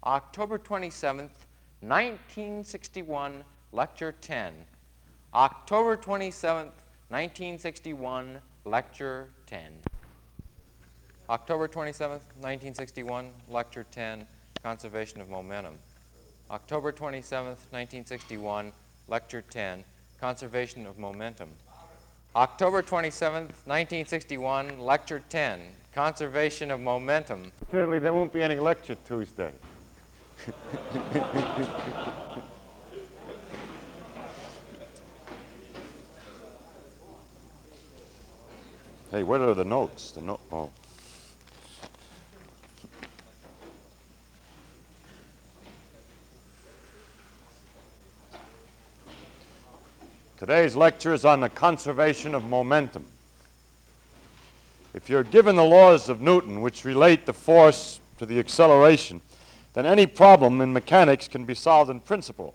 October 27th, 1961, Lecture 10. October 27th, 1961, Lecture 10. October 27th, 1961, Lecture 10, Conservation of Momentum. October 27th, 1961, Lecture 10, Conservation of Momentum. October 27th, 1961, Lecture 10, Conservation of Momentum. Certainly there won't be any lecture Tuesday. Hey, what are the notes? Oh. Today's lecture is on the conservation of momentum. If you're given the laws of Newton, which relate the force to the acceleration, then any problem in mechanics can be solved in principle.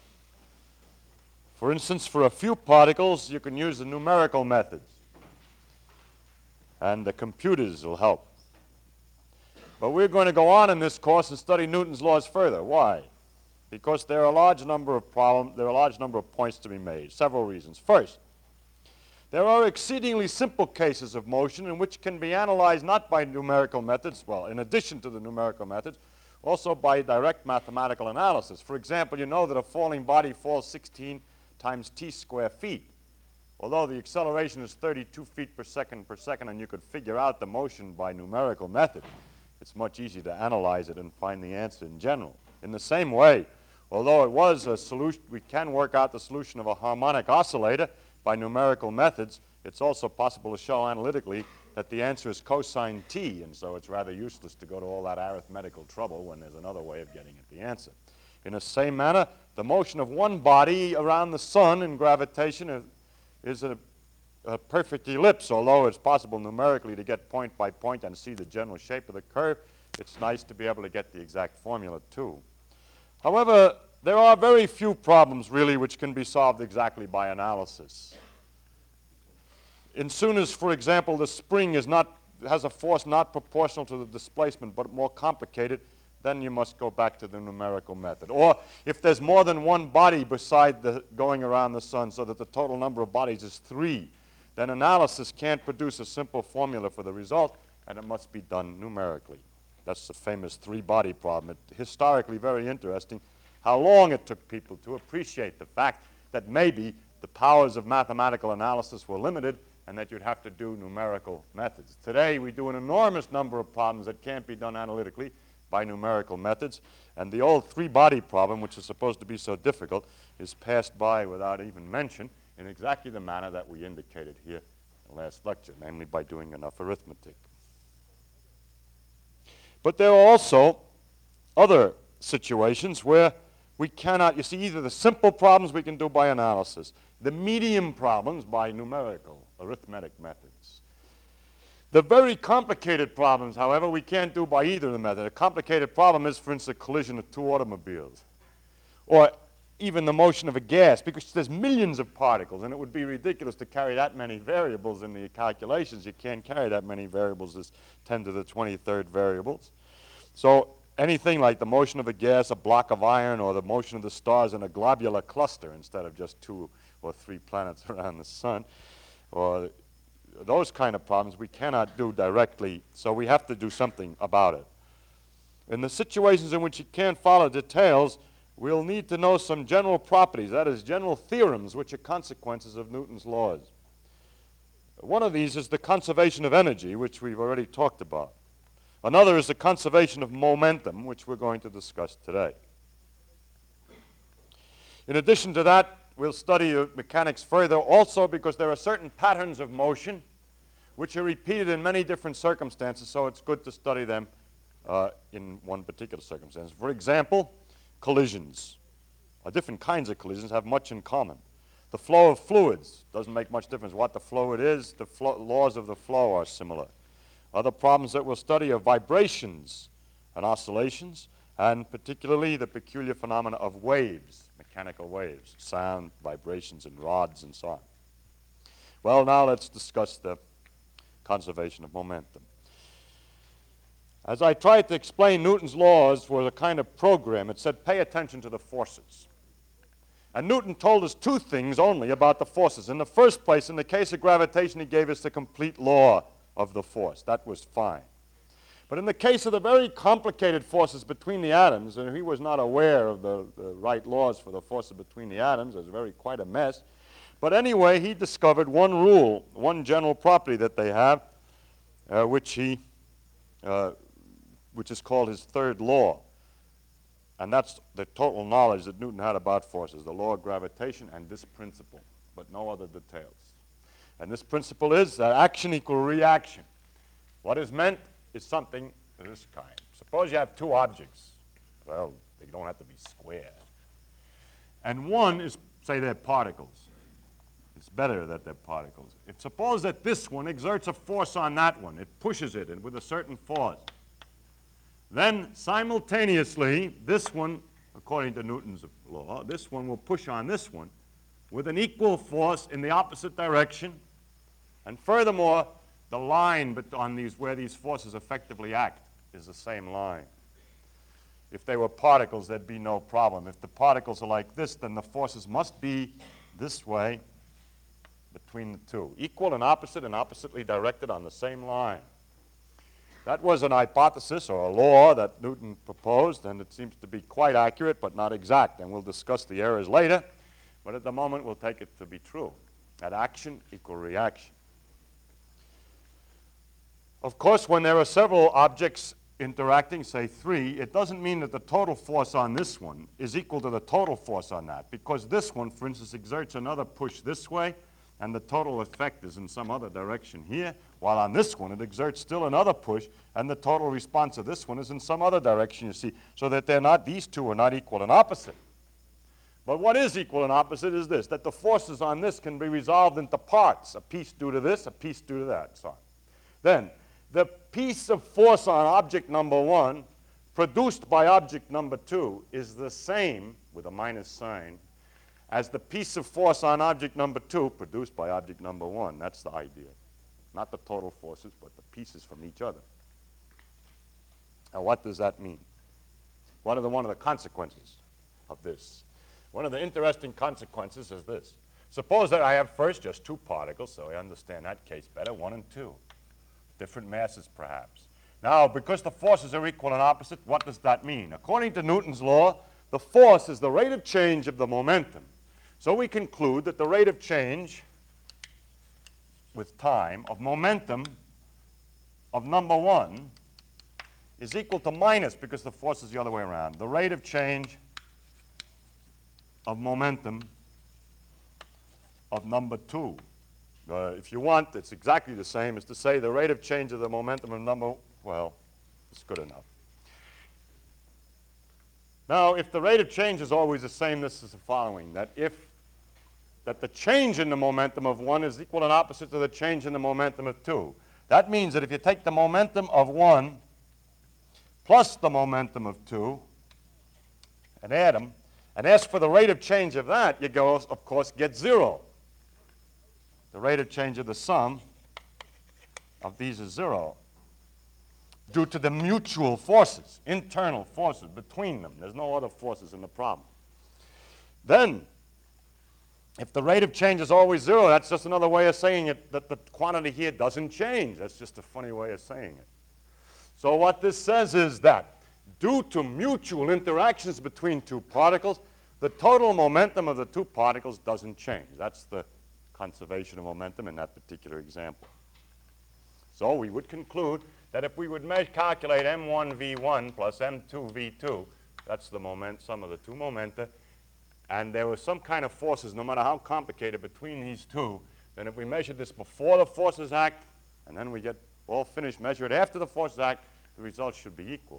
For instance, for a few particles, you can use the numerical methods, and the computers will help. But we're going to go on in this course and study Newton's laws further. Why? Because there are a large number of points to be made. Several reasons. First, there are exceedingly simple cases of motion in which can be analyzed not by numerical methods, well, in addition to the numerical methods, also by direct mathematical analysis. For example, you know that a falling body falls 16 times t square feet. Although the acceleration is 32 feet per second, and you could figure out the motion by numerical method, it's much easier to analyze it and find the answer in general. In the same way, although it was a solution, we can work out the solution of a harmonic oscillator by numerical methods, it's also possible to show analytically that the answer is cosine t, and so it's rather useless to go to all that arithmetical trouble when there's another way of getting at the answer. In the same manner, the motion of one body around the sun in gravitation is a perfect ellipse. Although it's possible numerically to get point by point and see the general shape of the curve, it's nice to be able to get the exact formula too. However, there are very few problems really which can be solved exactly by analysis. As soon as, for example, the spring has a force not proportional to the displacement but more complicated, then you must go back to the numerical method. Or if there's more than one body beside the going around the sun so that the total number of bodies is 3, then analysis can't produce a simple formula for the result, and it must be done numerically. That's the famous 3-body problem. It's historically very interesting how long it took people to appreciate the fact that maybe the powers of mathematical analysis were limited and that you'd have to do numerical methods. Today, we do an enormous number of problems that can't be done analytically by numerical methods, and the old 3-body problem, which is supposed to be so difficult, is passed by without even mention in exactly the manner that we indicated here in the last lecture, namely by doing enough arithmetic. But there are also other situations where we cannot, you see, either the simple problems we can do by analysis, the medium problems by numerical, arithmetic methods. The very complicated problems, however, we can't do by either of the methods. A complicated problem is, for instance, a collision of 2 automobiles, or even the motion of a gas, because there's millions of particles, and it would be ridiculous to carry that many variables in the calculations. You can't carry that many variables as 10 to the 23rd variables. So anything like the motion of a gas, a block of iron, or the motion of the stars in a globular cluster instead of just 2 or 3 planets around the sun, or those kind of problems we cannot do directly, so we have to do something about it. In the situations in which you can't follow details, we'll need to know some general properties, that is, general theorems, which are consequences of Newton's laws. One of these is the conservation of energy, which we've already talked about. Another is the conservation of momentum, which we're going to discuss today. In addition to that, we'll study mechanics further also because there are certain patterns of motion which are repeated in many different circumstances, so it's good to study them in one particular circumstance. For example, collisions. Different kinds of collisions have much in common. The flow of fluids doesn't make much difference what the fluid is. The laws of the flow are similar. Other problems that we'll study are vibrations and oscillations, and particularly the peculiar phenomena of waves, mechanical waves, sound, vibrations, and rods, and so on. Well, now let's discuss the conservation of momentum. As I tried to explain, Newton's laws were a kind of program. It said, pay attention to the forces. And Newton told us two things only about the forces. In the first place, in the case of gravitation, he gave us the complete law of the force. That was fine. But in the case of the very complicated forces between the atoms, and he was not aware of the right laws for the forces between the atoms, it was quite a mess. But anyway, he discovered one rule, one general property that they have, which is called his third law. And that's the total knowledge that Newton had about forces, the law of gravitation and this principle, but no other details. And this principle is that action equal reaction. What is meant is something of this kind. Suppose you have two objects. Well, they don't have to be square. And one is, say, they're particles. It's better that they're particles. If suppose that this one exerts a force on that one, it pushes it and with a certain force. Then simultaneously, this one, according to Newton's law, this one will push on this one with an equal force in the opposite direction. And furthermore, the line on these, where these forces effectively act is the same line. If they were particles, there'd be no problem. If the particles are like this, then the forces must be this way between the two, equal and oppositely directed on the same line. That was an hypothesis or a law that Newton proposed, and it seems to be quite accurate but not exact, and we'll discuss the errors later. But at the moment, we'll take it to be true, that action equal reaction. Of course, when there are several objects interacting, say 3, it doesn't mean that the total force on this one is equal to the total force on that, because this one, for instance, exerts another push this way, and the total effect is in some other direction here, while on this one it exerts still another push, and the total response of this one is in some other direction, you see, so that these two are not equal and opposite. But what is equal and opposite is this, that the forces on this can be resolved into parts, a piece due to this, a piece due to that, so on. Then, the piece of force on object number 1 produced by object number 2 is the same, with a minus sign, as the piece of force on object number 2 produced by object number 1. That's the idea. Not the total forces, but the pieces from each other. Now, what does that mean? One of the consequences of this? One of the interesting consequences is this. Suppose that I have first just two particles, so I understand that case better, 1 and 2. Different masses, perhaps. Now, because the forces are equal and opposite, what does that mean? According to Newton's law, the force is the rate of change of the momentum. So we conclude that the rate of change with time of momentum of number 1 is equal to minus, because the force is the other way around, the rate of change of momentum of number 2. If you want, it's exactly the same as to say the rate of change of the momentum of number, well, it's good enough. Now, if the rate of change is always the same, this is the following, that the change in the momentum of 1 is equal and opposite to the change in the momentum of 2. That means that if you take the momentum of 1 plus the momentum of 2 and add them, and ask for the rate of change of that, you go, of course, get 0. The rate of change of the sum of these is 0 due to the mutual forces, internal forces between them. There's no other forces in the problem. Then, if the rate of change is always 0, that's just another way of saying it, that the quantity here doesn't change. That's just a funny way of saying it. So what this says is that due to mutual interactions between two particles, the total momentum of the two particles doesn't change. That's the conservation of momentum in that particular example. So we would conclude that if we would calculate m1v1 plus m2v2, that's the sum of the two momenta, and there was some kind of forces, no matter how complicated, between these two, then if we measured this before the forces act, and then we get all finished, measured after the forces act, the results should be equal.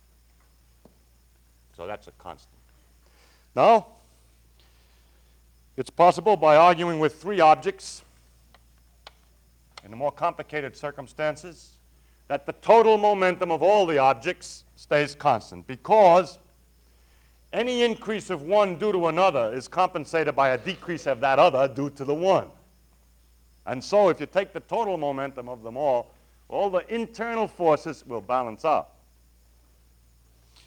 So that's a constant. Now, it's possible by arguing with 3 objects in the more complicated circumstances that the total momentum of all the objects stays constant, because any increase of one due to another is compensated by a decrease of that other due to the one. And so if you take the total momentum of them all the internal forces will balance out.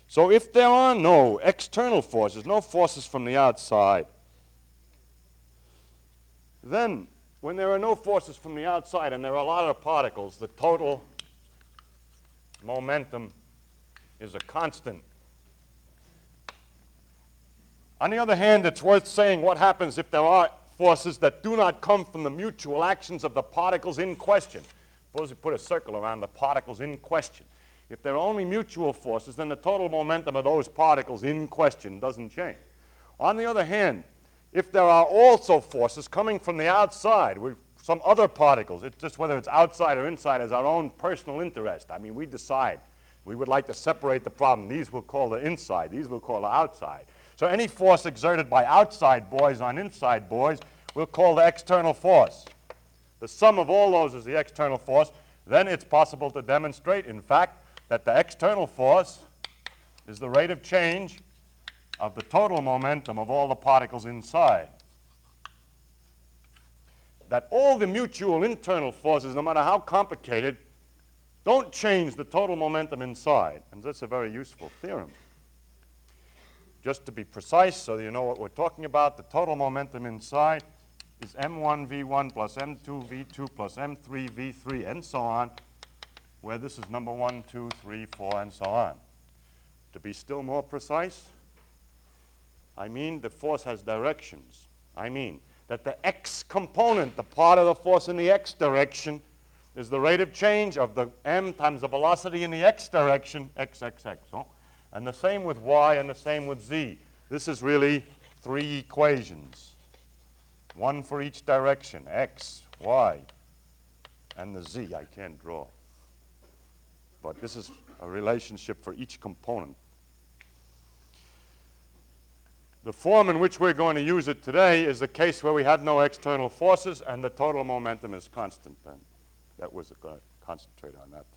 So if there are no external forces, no forces from the outside, then when there are no forces from the outside and there are a lot of particles, the total momentum is a constant. On the other hand, it's worth saying what happens if there are forces that do not come from the mutual actions of the particles in question. Suppose we put a circle around the particles in question. If there are only mutual forces, then the total momentum of those particles in question doesn't change. On the other hand, if there are also forces coming from the outside, with some other particles, it's just whether it's outside or inside is our own personal interest. I mean, we decide. We would like to separate the problem. These we'll call the inside. These we'll call the outside. So any force exerted by outside boys on inside boys we'll call the external force. The sum of all those is the external force. Then it's possible to demonstrate, in fact, that the external force is the rate of change of the total momentum of all the particles inside. That all the mutual internal forces, no matter how complicated, don't change the total momentum inside. And that's a very useful theorem. Just to be precise, so you know what we're talking about, the total momentum inside is m1 v1 plus m2 v2 plus m3 v3 and so on, where this is number 1, 2, 3, 4, and so on. To be still more precise, I mean the force has directions. I mean that the x component, the part of the force in the x direction, is the rate of change of the m times the velocity in the x direction, x, x, x. Oh? And the same with y and the same with z. This is really 3 equations, one for each direction, x, y, and the z I can't draw. But this is a relationship for each component. The form in which we're going to use it today is the case where we have no external forces and the total momentum is constant then. That was going to concentrate on that.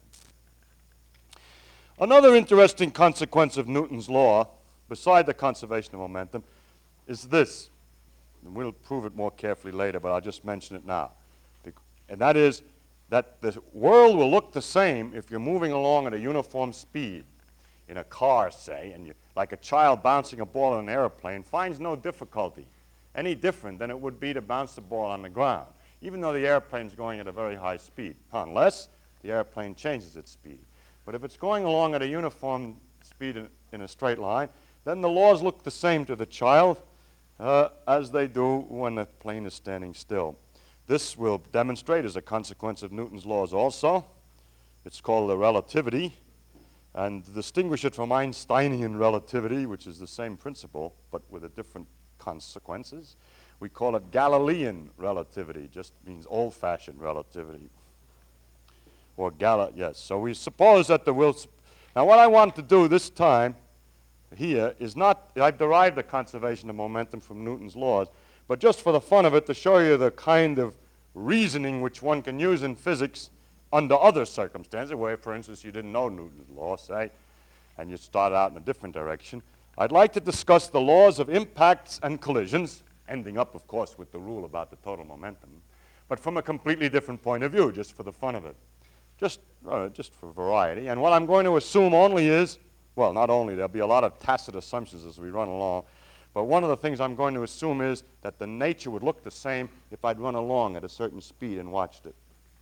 Another interesting consequence of Newton's law, beside the conservation of momentum, is this. And we'll prove it more carefully later, but I'll just mention it now. And that is that the world will look the same if you're moving along at a uniform speed. In a car, say, and like a child bouncing a ball in an airplane finds no difficulty, any different than it would be to bounce the ball on the ground, even though the airplane's going at a very high speed, unless the airplane changes its speed. But if it's going along at a uniform speed in a straight line, then the laws look the same to the child as they do when the plane is standing still. This will demonstrate as a consequence of Newton's laws also. It's called the relativity. And to distinguish it from Einsteinian relativity, which is the same principle but with a different consequences, we call it Galilean relativity. Just means old-fashioned relativity. Or yes. So we suppose that the will. Now what I want to do this time here is not, I've derived the conservation of momentum from Newton's laws, but just for the fun of it, to show you the kind of reasoning which one can use in physics under other circumstances, where, for instance, you didn't know Newton's law, say, and you started out in a different direction. I'd like to discuss the laws of impacts and collisions, ending up, of course, with the rule about the total momentum, but from a completely different point of view, just for the fun of it, just for variety. And what I'm going to assume only is, well, not only, there'll be a lot of tacit assumptions as we run along, but one of the things I'm going to assume is that the nature would look the same if I'd run along at a certain speed and watched it.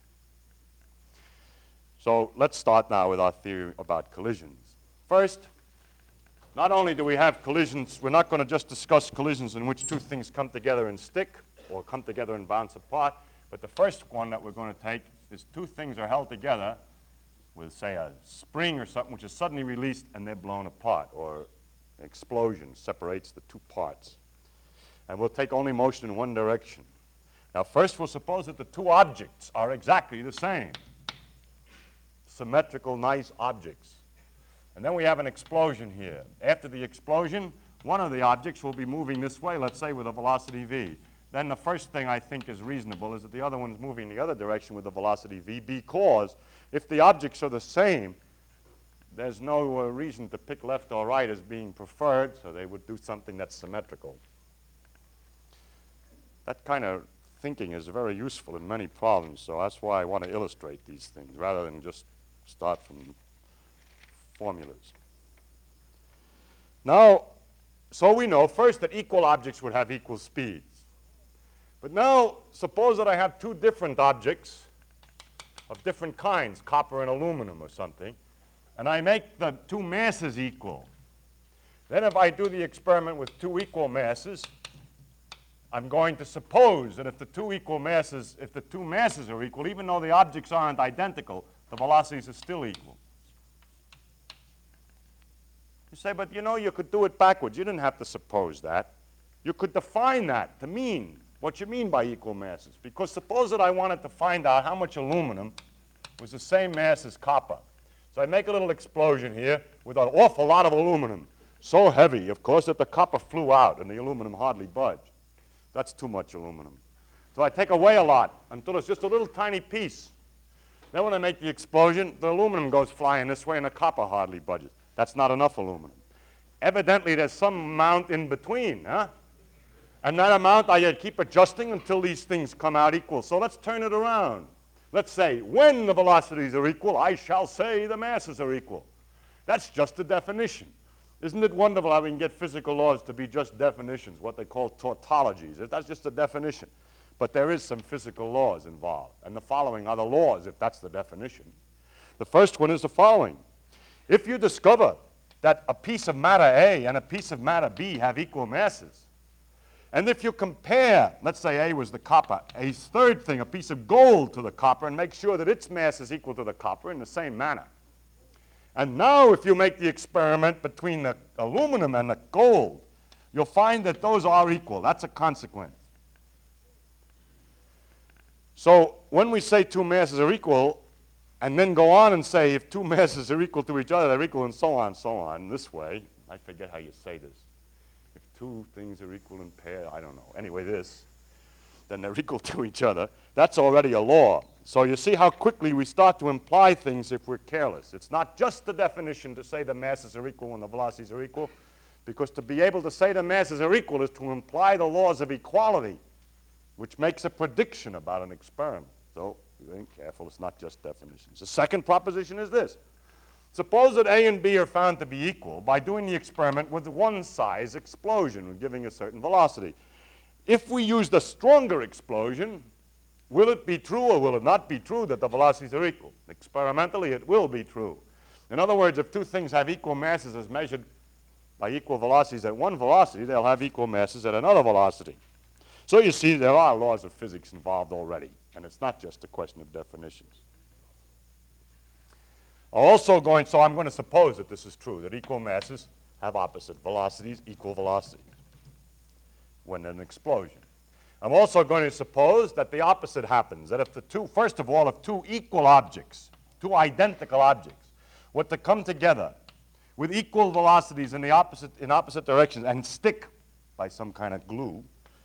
So let's start now with our theory about collisions. First, not only do we have collisions, we're not going to just discuss collisions in which two things come together and stick or come together and bounce apart, but the first one that we're going to take is two things are held together with, say, a spring or something which is suddenly released and they're blown apart, or an explosion separates the two parts. And we'll take only motion in one direction. Now, first we'll suppose that the two objects are exactly the same. Symmetrical, nice objects. And then we have an explosion here. After the explosion, one of the objects will be moving this way, let's say with a velocity v. Then the first thing I think is reasonable is that the other one's moving the other direction with a velocity v, because if the objects are the same, there's no reason to pick left or right as being preferred, so they would do something that's symmetrical. That kind of thinking is very useful in many problems, so that's why I want to illustrate these things rather than just start from formulas. Now, so we know first that equal objects would have equal speeds. But now, suppose that I have two different objects of different kinds, copper and aluminum or something, and I make the two masses equal. Then if I do the experiment with two equal masses, I'm going to suppose that if the two masses are equal, even though the objects aren't identical, the velocities are still equal. You say, but you know, you could do it backwards. You didn't have to suppose that. You could define that to mean what you mean by equal masses. Because suppose that I wanted to find out how much aluminum was the same mass as copper. So I make a little explosion here with an awful lot of aluminum. So heavy, of course, that the copper flew out and the aluminum hardly budged. That's too much aluminum. So I take away a lot until it's just a little tiny piece. Then when I make the explosion, the aluminum goes flying this way and the copper hardly budges. That's not enough aluminum. Evidently, there's some amount in between, huh? And that amount I keep adjusting until these things come out equal. So let's turn it around. Let's say, when the velocities are equal, I shall say the masses are equal. That's just a definition. Isn't it wonderful how we can get physical laws to be just definitions, what they call tautologies? That's just a definition. But there is some physical laws involved. And the following are the laws, if that's the definition. The first one is the following. If you discover that a piece of matter A and a piece of matter B have equal masses, and if you compare, let's say A was the copper, a third thing, a piece of gold to the copper, and make sure that its mass is equal to the copper in the same manner. And now if you make the experiment between the aluminum and the gold, you'll find that those are equal. That's a consequence. So when we say two masses are equal, and then go on and say if two masses are equal to each other, they're equal, and so on, this way. I forget how you say this. If two things are equal in pair, I don't know. Anyway, then they're equal to each other. That's already a law. So you see how quickly we start to imply things if we're careless. It's not just the definition to say the masses are equal and the velocities are equal, because to be able to say the masses are equal is to imply the laws of equality, which makes a prediction about an experiment. So be careful, it's not just definitions. The second proposition is this. Suppose that A and B are found to be equal by doing the experiment with one size explosion, giving a certain velocity. If we use the stronger explosion, will it be true or will it not be true that the velocities are equal? Experimentally, it will be true. In other words, if two things have equal masses as measured by equal velocities at one velocity, they'll have equal masses at another velocity. So you see, there are laws of physics involved already, and it's not just a question of definitions. So I'm going to suppose that this is true, that equal masses have opposite velocities, equal velocities, when an explosion. I'm also going to suppose that the opposite happens, that if first of all, if two equal objects, two identical objects, were to come together with equal velocities in opposite directions and stick by some kind of glue,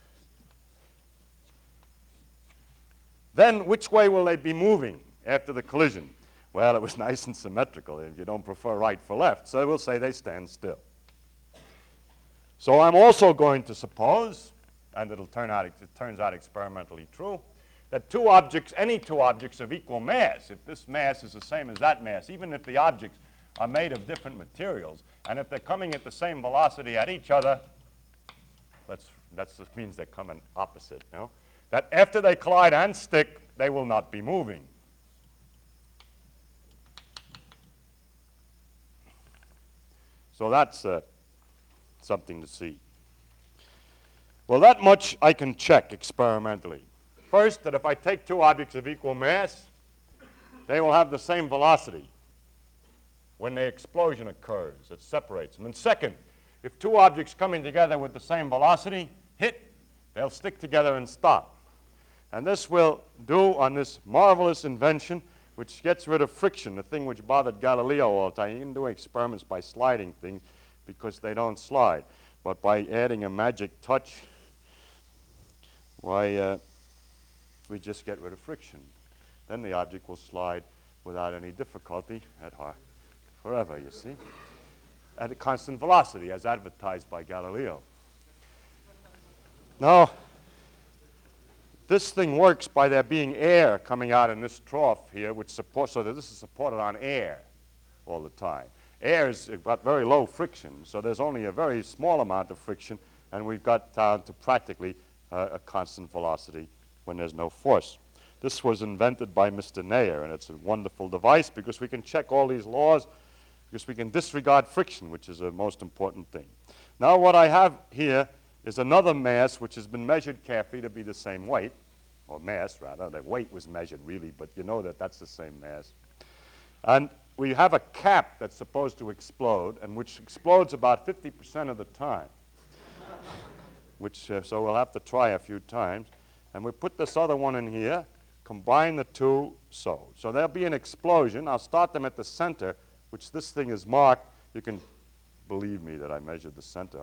then which way will they be moving after the collision? Well, it was nice and symmetrical if you don't prefer right for left, so we'll say they stand still. So I'm also going to suppose, and it turns out experimentally true, that any two objects of equal mass, if this mass is the same as that mass, even if the objects are made of different materials, and if they're coming at the same velocity at each other, that just means they're coming opposite, you know? That after they collide and stick, they will not be moving. So that's something to see. Well, that much I can check experimentally. First, that if I take two objects of equal mass, they will have the same velocity when the explosion occurs. It separates them. And second, if two objects coming together with the same velocity hit, they'll stick together and stop. And this will do on this marvelous invention which gets rid of friction, the thing which bothered Galileo all the time. He didn't do experiments by sliding things because they don't slide, but by adding a magic touch, we just get rid of friction. Then the object will slide without any difficulty forever, you see, at a constant velocity, as advertised by Galileo. Now, this thing works by there being air coming out in this trough here, which supports, so that this is supported on air all the time. air has got very low friction, so there's only a very small amount of friction, and we've got down to practically a constant velocity when there's no force. This was invented by Mr. Neyer, and it's a wonderful device because we can check all these laws, because we can disregard friction, which is the most important thing. Now what I have here is another mass which has been measured carefully to be the same weight, or mass rather. The weight was measured really, but you know that that's the same mass. And we have a cap that's supposed to explode, and which explodes about 50% of the time. So we'll have to try a few times. And we put this other one in here, combine the two, so there'll be an explosion. I'll start them at the center, which this thing is marked. You can believe me that I measured the center.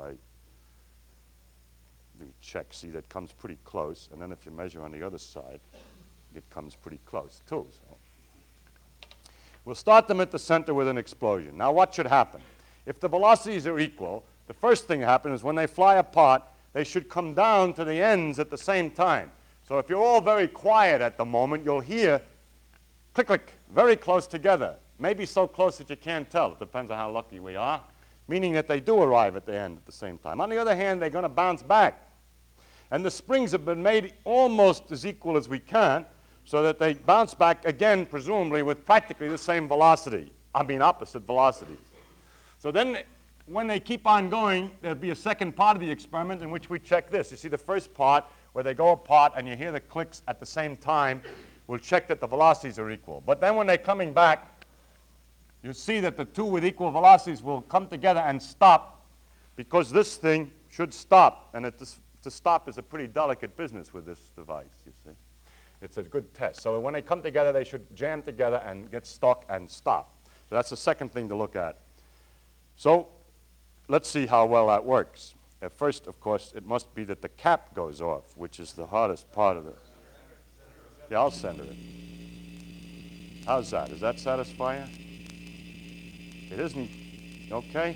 You check, see, that comes pretty close. And then if you measure on the other side, it comes pretty close too. So we'll start them at the center with an explosion. Now what should happen? If the velocities are equal, the first thing that happens is when they fly apart, they should come down to the ends at the same time. So if you're all very quiet at the moment, you'll hear click, click, very close together. Maybe so close that you can't tell. It depends on how lucky we are, meaning that they do arrive at the end at the same time. On the other hand, they're going to bounce back. And the springs have been made almost as equal as we can, so that they bounce back again, presumably, with practically the same velocity. I mean, opposite velocities. So then, when they keep on going, there'll be a second part of the experiment in which we check this. You see the first part, where they go apart and you hear the clicks at the same time. We'll check that the velocities are equal. But then when they're coming back, you see that the two with equal velocities will come together and stop, because this thing should stop. And to stop is a pretty delicate business with this device, you see. It's a good test. So when they come together, they should jam together and get stuck and stop. So that's the second thing to look at. So let's see how well that works. At first, of course, it must be that the cap goes off, which is the hardest part of it. Yeah, I'll center it. How's that? Does that satisfy you? It isn't. Okay?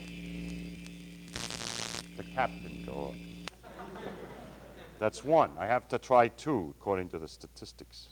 The cap didn't go off. That's one. I have to try two, according to the statistics.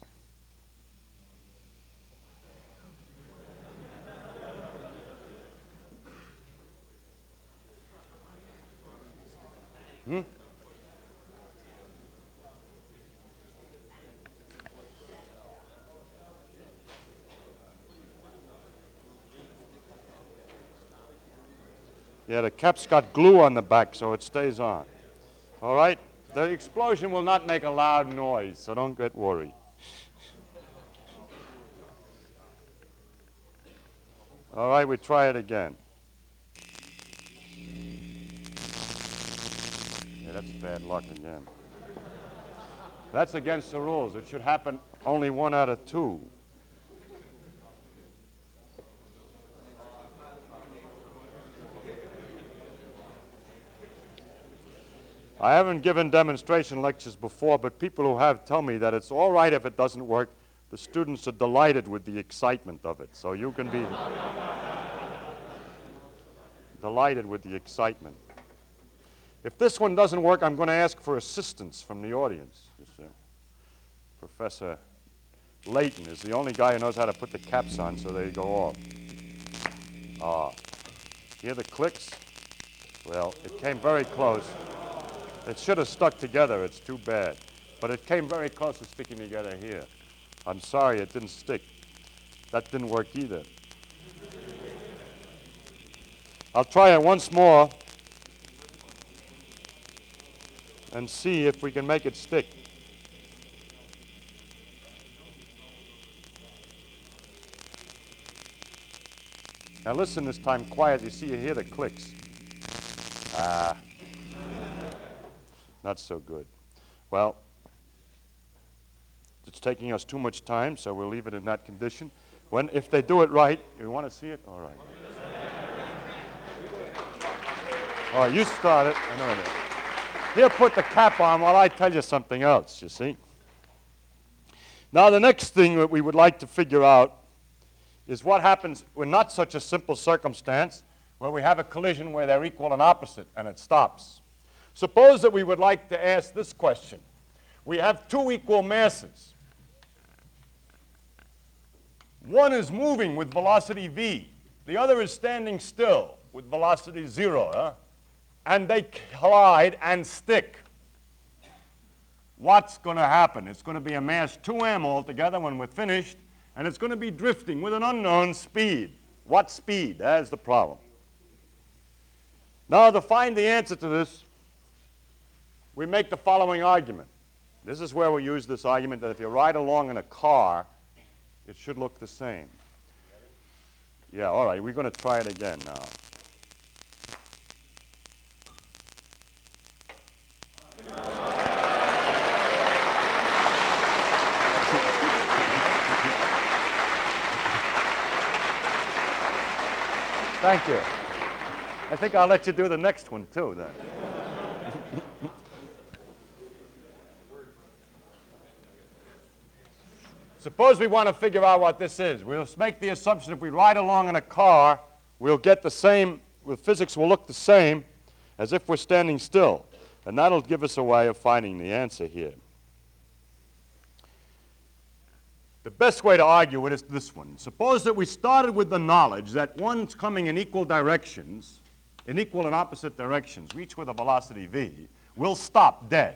Yeah, the cap's got glue on the back, so it stays on. All right? The explosion will not make a loud noise, so don't get worried. All right, we try it again. Yeah, that's bad luck again. That's against the rules. It should happen only 1 out of 2. I haven't given demonstration lectures before, but people who have tell me that it's all right if it doesn't work. The students are delighted with the excitement of it, so you can be delighted with the excitement. If this one doesn't work, I'm going to ask for assistance from the audience. You see. Professor Layton is the only guy who knows how to put the caps on so they go off. Ah, hear the clicks? Well, it came very close. It should have stuck together. It's too bad. But it came very close to sticking together here. I'm sorry it didn't stick. That didn't work either. I'll try it once more and see if we can make it stick. Now listen this time quiet. You see, you hear the clicks. Ah. Not so good. Well, it's taking us too much time, so we'll leave it in that condition. If they do it right, you want to see it? All right. All right, you start it. I know that. Here, put the cap on while I tell you something else, you see. Now, the next thing that we would like to figure out is what happens when not such a simple circumstance, where we have a collision where they're equal and opposite, and it stops. Suppose that we would like to ask this question. We have two equal masses. One is moving with velocity v. The other is standing still with velocity 0, huh? And they collide and stick. What's going to happen? It's going to be a mass 2m altogether when we're finished, and it's going to be drifting with an unknown speed. What speed? That's the problem. Now, to find the answer to this, we make the following argument. This is where we use this argument that if you ride along in a car, it should look the same. Yeah, all right, we're going to try it again now. Thank you. I think I'll let you do the next one, too, then. Suppose we want to figure out what this is. We'll make the assumption if we ride along in a car, we'll get the same, physics will look the same as if we're standing still. And that'll give us a way of finding the answer here. The best way to argue it is this one. Suppose that we started with the knowledge that one's coming in equal directions, in equal and opposite directions, each with a velocity v, will stop dead.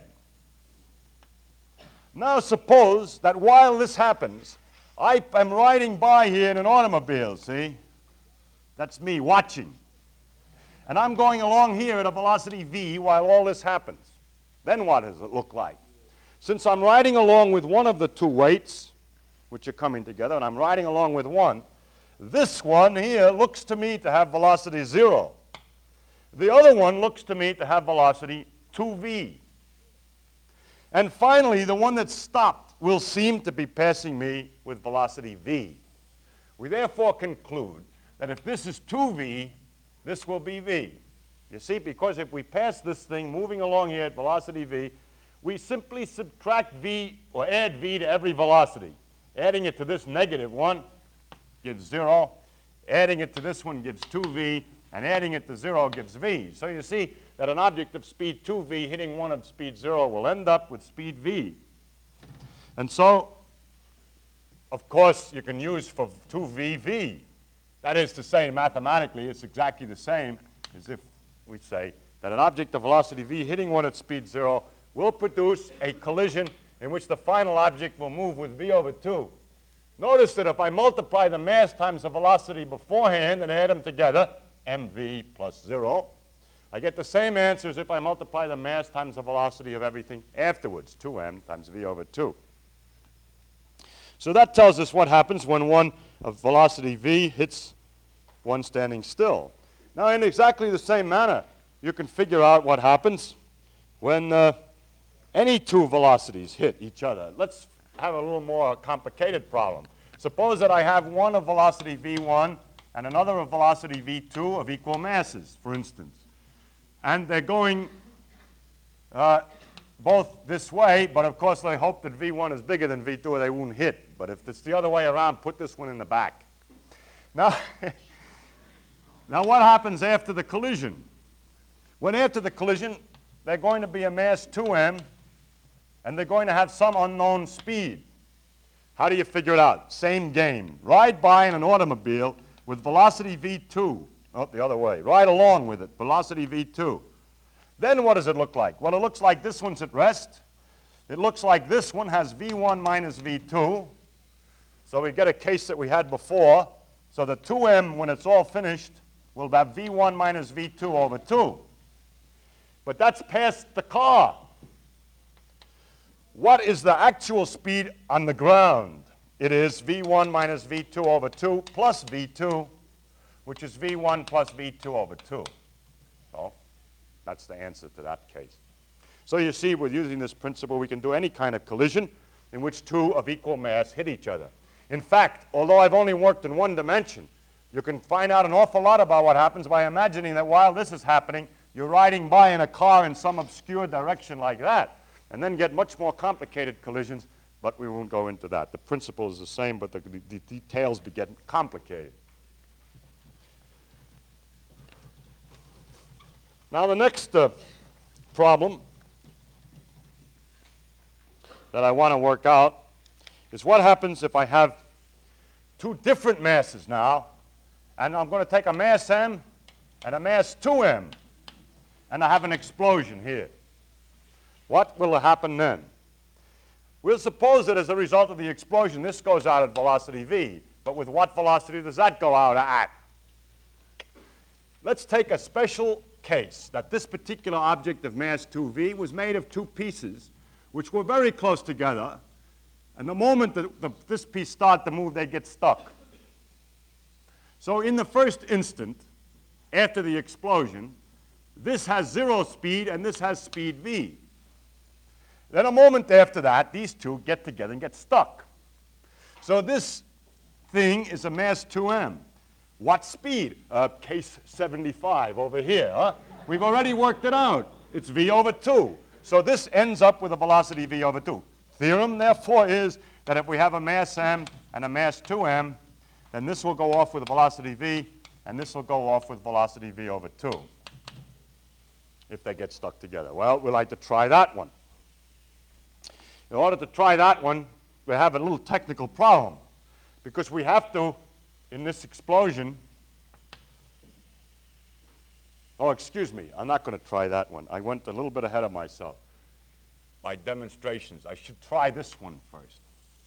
Now suppose that while this happens, I am riding by here in an automobile, see? That's me watching. And I'm going along here at a velocity v while all this happens. Then what does it look like? Since I'm riding along with one of the two weights, which are coming together, and I'm riding along with one, this one here looks to me to have velocity 0. The other one looks to me to have velocity 2v. And finally, the one that stopped will seem to be passing me with velocity v. We therefore conclude that if this is 2v, this will be v. You see, because if we pass this thing moving along here at velocity v, we simply subtract v or add v to every velocity. Adding it to this negative one gives 0. Adding it to this one gives 2v. And adding it to 0 gives v. So you see that an object of speed 2v hitting one of speed 0 will end up with speed v. And so, of course, you can use for 2v, v. That is to say, mathematically, it's exactly the same as if we say that an object of velocity v hitting one at speed 0 will produce a collision in which the final object will move with v over 2. Notice that if I multiply the mass times the velocity beforehand and add them together, mv plus 0, I get the same answer as if I multiply the mass times the velocity of everything afterwards, 2m times v over 2. So that tells us what happens when one of velocity v hits one standing still. Now, in exactly the same manner, you can figure out what happens when any two velocities hit each other. Let's have a little more complicated problem. Suppose that I have one of velocity v1 and another of velocity v2 of equal masses, for instance. And they're going both this way, but of course they hope that v1 is bigger than v2 or they won't hit. But if it's the other way around, put this one in the back. Now, now what happens after the collision? When after the collision, they're going to be a mass 2m, and they're going to have some unknown speed. How do you figure it out? Same game. Ride by in an automobile with velocity v2. Oh, the other way. Ride along with it, velocity v2. Then what does it look like? Well, it looks like this one's at rest. It looks like this one has v1 minus v2. So we get a case that we had before. So the 2m, when it's all finished, will have v1 minus v2 over 2. But that's past the car. What is the actual speed on the ground? It is v1 minus v2 over 2 plus v2, which is v1 plus v2 over 2. So that's the answer to that case. So you see, with using this principle, we can do any kind of collision in which two of equal mass hit each other. In fact, although I've only worked in one dimension, you can find out an awful lot about what happens by imagining that while this is happening, you're riding by in a car in some obscure direction like that, and then get much more complicated collisions, but we won't go into that. The principle is the same, but the details get complicated. Now the next problem that I want to work out is what happens if I have two different masses now, and I'm going to take a mass m and a mass 2m, and I have an explosion here. What will happen then? We'll suppose that as a result of the explosion, this goes out at velocity v, but with what velocity does that go out at? Let's take a special case that this particular object of mass 2v was made of two pieces which were very close together, and the moment that this piece starts to move, they get stuck. So in the first instant, after the explosion, this has 0 speed and this has speed v. Then a moment after that, these two get together and get stuck. So this thing is a mass 2m. What speed? Case 75 over here. Huh? We've already worked it out. It's v over 2. So this ends up with a velocity v over 2. Theorem, therefore, is that if we have a mass m and a mass 2m, then this will go off with a velocity v, and this will go off with velocity v over 2, if they get stuck together. Well, we'd like to try that one. In order to try that one, we have a little technical problem, because we have to, in this explosion, oh, excuse me, I'm not going to try that one. I went a little bit ahead of myself by demonstrations. I should try this one first.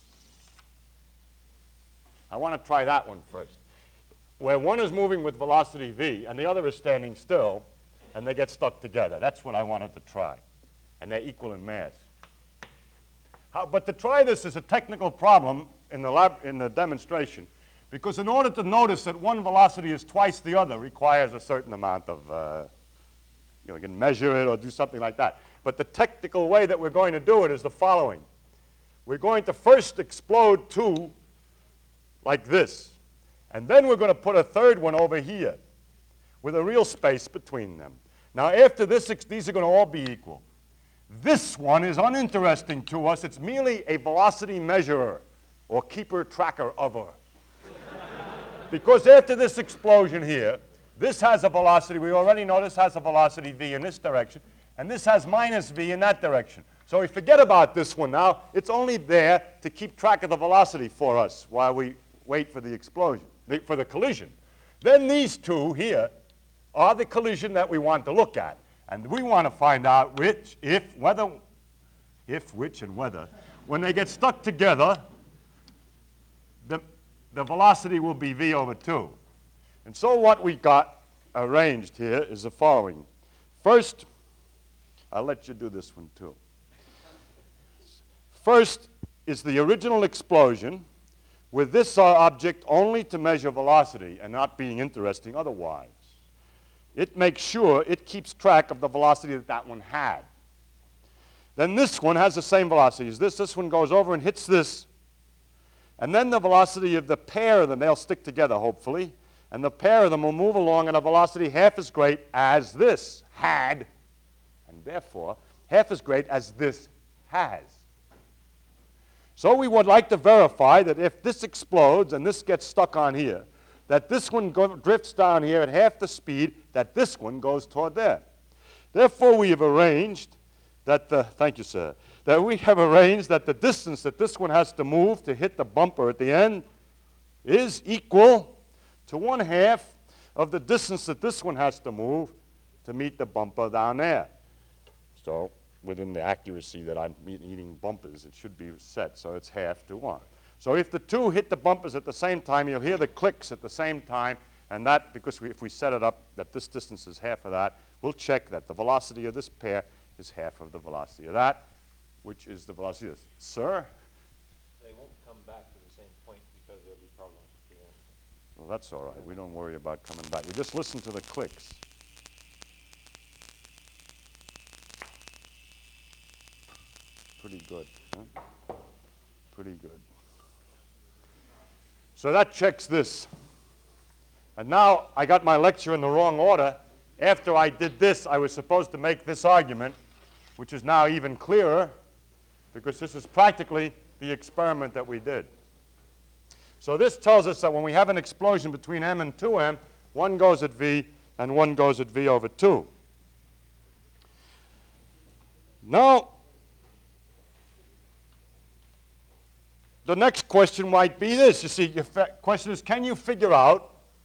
I want to try that one first, where one is moving with velocity v and the other is standing still, and they get stuck together. That's what I wanted to try, and they're equal in mass. But to try this is a technical problem in the demonstration, because in order to notice that one velocity is twice the other requires a certain amount of, you can measure it or do something like that. But the technical way that we're going to do it is the following. We're going to first explode two like this, and then we're going to put a third one over here with a real space between them. Now, after this, these are going to all be equal. This one is uninteresting to us. It's merely a velocity measurer or keeper tracker of her. Because after this explosion here, this has a velocity. We already know this has a velocity v in this direction, and this has minus v in that direction. So we forget about this one now. It's only there to keep track of the velocity for us while we wait for the explosion, for the collision. Then these two here are the collision that we want to look at. And we want to find out which, which, and whether, when they get stuck together, the velocity will be v over 2. And so what we got arranged here is the following. First, I'll let you do this one too. First is the original explosion with this object only to measure velocity and not being interesting otherwise. It makes sure it keeps track of the velocity that that one had. Then this one has the same velocity as this. This one goes over and hits this. And then the velocity of the pair of them, they'll stick together, hopefully. And the pair of them will move along at a velocity half as great as this had, and therefore half as great as this has. So we would like to verify that if this explodes and this gets stuck on here, that this one drifts down here at half the speed that this one goes toward there. Therefore, we have arranged that thank you, sir, that we have arranged that the distance that this one has to move to hit the bumper at the end is equal to 1/2 of the distance that this one has to move to meet the bumper down there. So within the accuracy that I'm meeting bumpers, it should be set, so it's 1/2 to 1. So if the two hit the bumpers at the same time, you'll hear the clicks at the same time, and that, because if we set it up that this distance is 1/2 of that, we'll check that the velocity of this pair is 1/2 of the velocity of that, which is the velocity of this. Sir? They won't come back to the same point because there'll be problems at the end. Well, that's all right. We don't worry about coming back. We just listen to the clicks. Pretty good, huh? Pretty good. So that checks this. And now I got my lecture in the wrong order. After I did this, I was supposed to make this argument, which is now even clearer, because this is practically the experiment that we did. So this tells us that when we have an explosion between m and 2m, one goes at v and one goes at v over 2. Now, the next question might be this. You see, your question is, can you figure out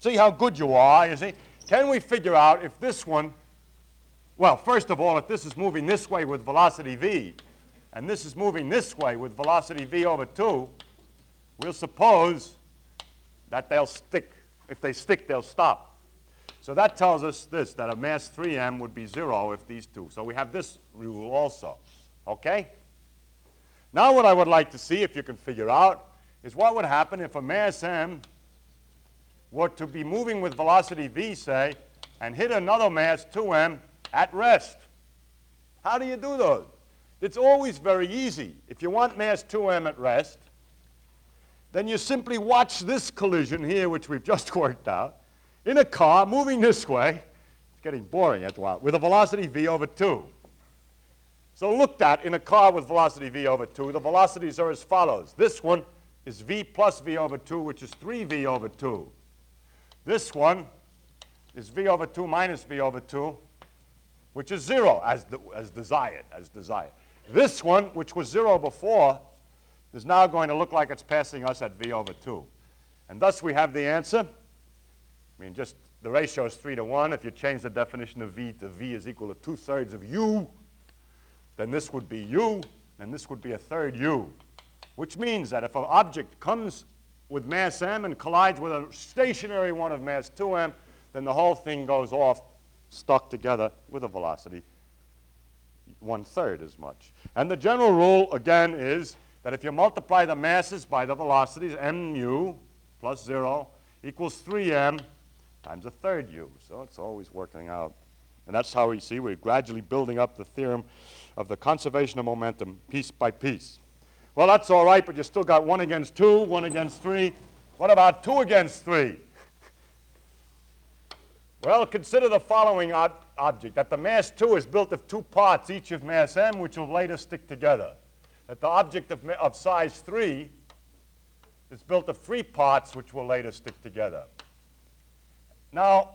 See how good you are, you see? Can we figure out if this one, well, first of all, if this is moving this way with velocity v, and this is moving this way with velocity v over 2, we'll suppose that they'll stick. If they stick, they'll stop. So that tells us this, that a mass 3m would be 0 if these two. So we have this rule also, okay? Now what I would like to see, if you can figure out, is what would happen if a mass m were to be moving with velocity v, say, and hit another mass 2m at rest. How do you do those? It's always very easy. If you want mass 2m at rest, then you simply watch this collision here, which we've just worked out, in a car moving this way. It's getting boring after a while, with a velocity v over 2. So looked at in a car with velocity v over 2, the velocities are as follows. This one is v plus v over 2, which is 3v over 2. This one is v over 2 minus v over 2, which is 0 as desired. This one, which was 0 before, is now going to look like it's passing us at v over 2. And thus we have the answer. I mean, just the ratio is 3 to 1. If you change the definition of v to v is equal to 2/3 of u, then this would be u, and this would be a third u, which means that if an object comes with mass m and collides with a stationary one of mass 2m, then the whole thing goes off, stuck together with a velocity 1/3 as much. And the general rule, again, is that if you multiply the masses by the velocities, mu plus 0 equals 3m times a third u. So it's always working out. And that's how we see we're gradually building up the theorem of the conservation of momentum piece by piece. Well, that's all right, but you still got 1 against 2, 1 against 3. What about 2 against 3? Well, consider the following object, that the mass 2 is built of 2 parts, each of mass m, which will later stick together. That the object of size 3 is built of 3 parts, which will later stick together. Now,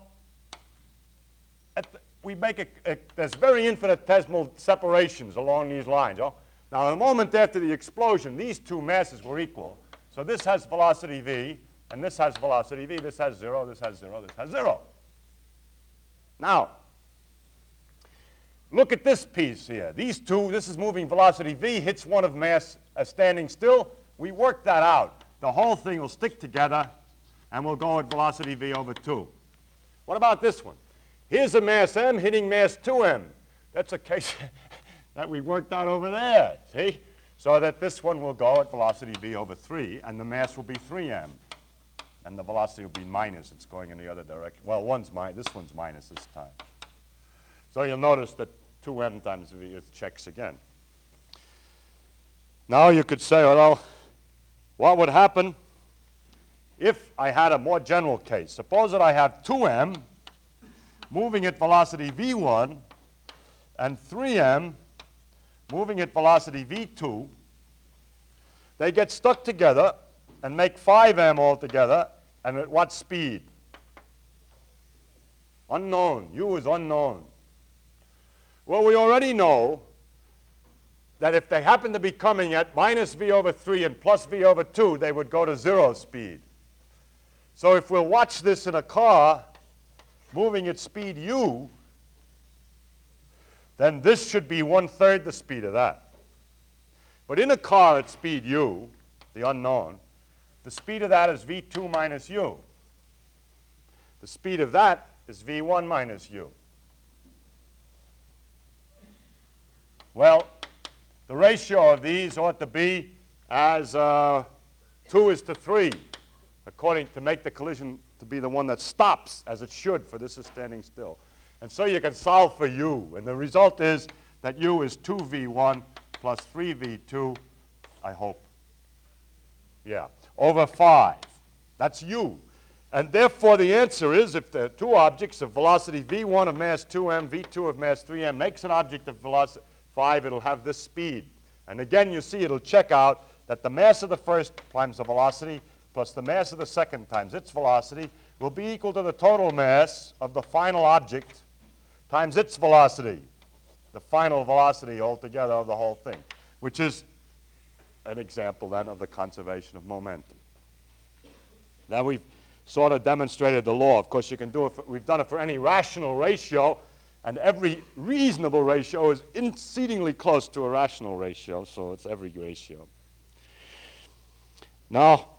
we make there's very infinitesimal separations along these lines. Oh? Now, a moment after the explosion, these two masses were equal. So this has velocity v, and this has velocity v. This has 0, this has 0, this has 0. Now, look at this piece here. These two, this is moving velocity v, hits one of mass standing still. We worked that out. The whole thing will stick together, and we'll go at velocity v over 2. What about this one? Here's a mass m hitting mass 2m. That's a case that we worked out over there, see? So that this one will go at velocity v over 3, and the mass will be 3m. And the velocity will be minus. It's going in the other direction. Well, this one's minus this time. So you'll notice that 2m times v, it checks again. Now you could say, well, what would happen if I had a more general case? Suppose that I have 2m moving at velocity v1 and 3m moving at velocity v2. They get stuck together and make 5m altogether, and at what speed? Unknown. U is unknown. Well, we already know that if they happen to be coming at minus v over 3 and plus v over 2, they would go to 0 speed. So if we'll watch this in a car moving at speed u, then this should be 1/3 the speed of that. But in a car at speed u, the unknown, the speed of that is v2 minus u. The speed of that is v1 minus u. Well, the ratio of these ought to be as 2 is to 3, according to make the collision to be the one that stops, as it should, for this is standing still. And so you can solve for u, and the result is that u is 2v1 plus 3v2, I hope. Yeah, over 5. That's u. And therefore the answer is, if the two objects of velocity v1 of mass 2m, v2 of mass 3m makes an object of velocity 5, it'll have this speed. And again, you see it'll check out that the mass of the first times the velocity plus the mass of the second times its velocity will be equal to the total mass of the final object times its velocity, the final velocity altogether of the whole thing, which is an example then of the conservation of momentum. Now we've sort of demonstrated the law. Of course, you can do it, we've done it for any rational ratio, and every reasonable ratio is exceedingly close to a rational ratio, so it's every ratio. Now,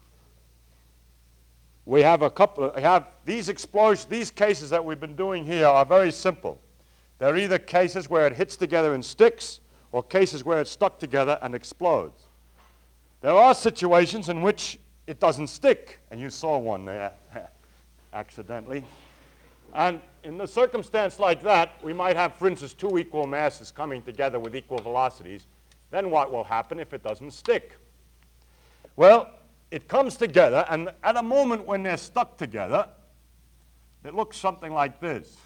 we have these cases that we've been doing here are very simple. They're either cases where it hits together and sticks, or cases where it's stuck together and explodes. There are situations in which it doesn't stick, and you saw one there accidentally. And in a circumstance like that, we might have, for instance, two equal masses coming together with equal velocities. Then what will happen if it doesn't stick? Well, it comes together, and at a moment when they're stuck together, it looks something like this.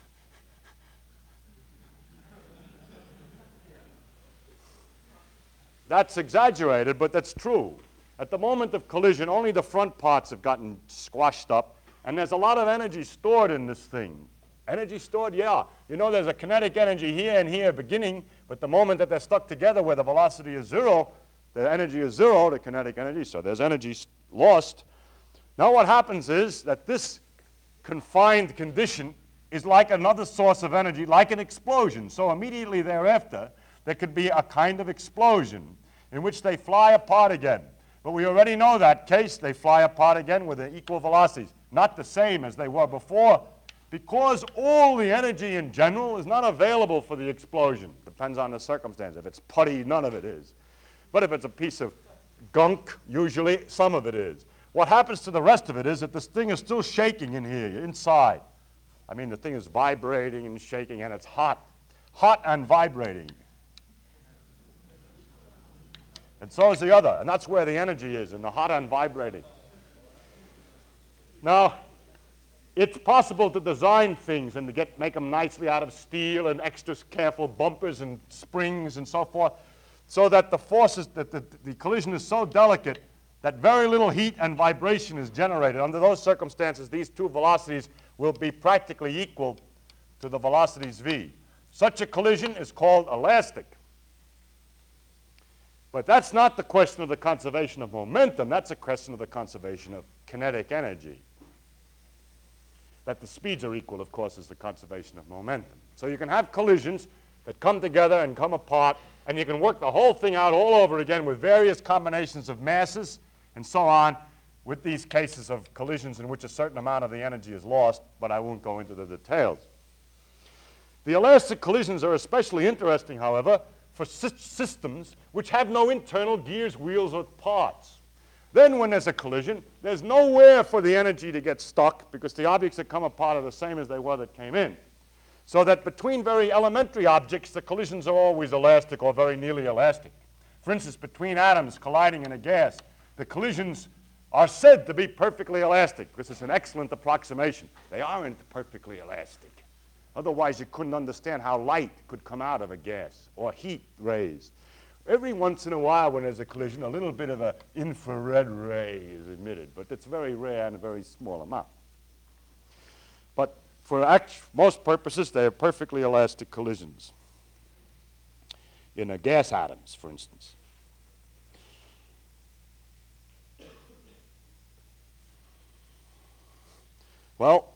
That's exaggerated, but that's true. At the moment of collision, only the front parts have gotten squashed up, and there's a lot of energy stored in this thing. Energy stored? Yeah. You know, there's a kinetic energy here and here beginning, but the moment that they're stuck together where the velocity is zero, the energy is zero, the kinetic energy, so there's energy lost. Now what happens is that this confined condition is like another source of energy, like an explosion. So immediately thereafter, there could be a kind of explosion in which they fly apart again. But we already know that case. They fly apart again with equal velocities, not the same as they were before, because all the energy in general is not available for the explosion. Depends on the circumstance. If it's putty, none of it is. But if it's a piece of gunk, usually some of it is. What happens to the rest of it is that this thing is still shaking in here, inside. I mean, the thing is vibrating and shaking, and it's hot. Hot and vibrating. And so is the other, and that's where the energy is, in the hot and vibrating. Now, it's possible to design things and to make them nicely out of steel and extra careful bumpers and springs and so forth, so that the forces, that the collision is so delicate that very little heat and vibration is generated. Under those circumstances, these two velocities will be practically equal to the velocities v. Such a collision is called elastic. But that's not the question of the conservation of momentum. That's a question of the conservation of kinetic energy. That the speeds are equal, of course, is the conservation of momentum. So you can have collisions that come together and come apart, and you can work the whole thing out all over again with various combinations of masses and so on, with these cases of collisions in which a certain amount of the energy is lost, but I won't go into the details. The elastic collisions are especially interesting, however, for systems which have no internal gears, wheels, or parts. Then when there's a collision, there's nowhere for the energy to get stuck because the objects that come apart are the same as they were that came in. So that between very elementary objects, the collisions are always elastic or very nearly elastic. For instance, between atoms colliding in a gas, the collisions are said to be perfectly elastic because it's an excellent approximation. They aren't perfectly elastic. Otherwise, you couldn't understand how light could come out of a gas or heat rays. Every once in a while when there's a collision, a little bit of an infrared ray is emitted, but it's very rare and a very small amount. But for most purposes, they are perfectly elastic collisions. In gas atoms, for instance. Well,